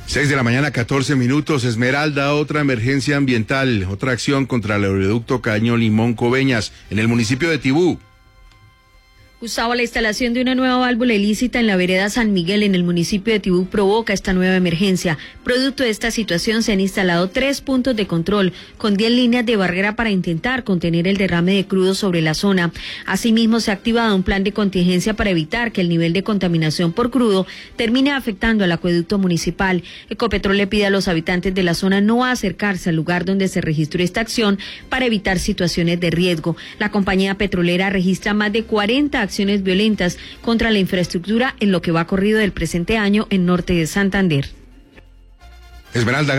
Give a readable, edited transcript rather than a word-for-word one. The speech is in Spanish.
6:14 a.m. Esmeralda, otra emergencia ambiental, otra acción contra el oleoducto Caño Limón Coveñas, en el municipio de Tibú. Gustavo, la instalación de una nueva válvula ilícita en la vereda San Miguel en el municipio de Tibú provoca esta nueva emergencia. Producto de esta situación se han instalado 3 puntos de control con 10 líneas de barrera para intentar contener el derrame de crudo sobre la zona. Asimismo, se ha activado un plan de contingencia para evitar que el nivel de contaminación por crudo termine afectando al acueducto municipal. Ecopetrol le pide a los habitantes de la zona no acercarse al lugar donde se registró esta acción para evitar situaciones de riesgo. La compañía petrolera registra más de 40 acciones violentas contra la infraestructura en lo que va corrido del presente año en norte de Santander. Esmeralda.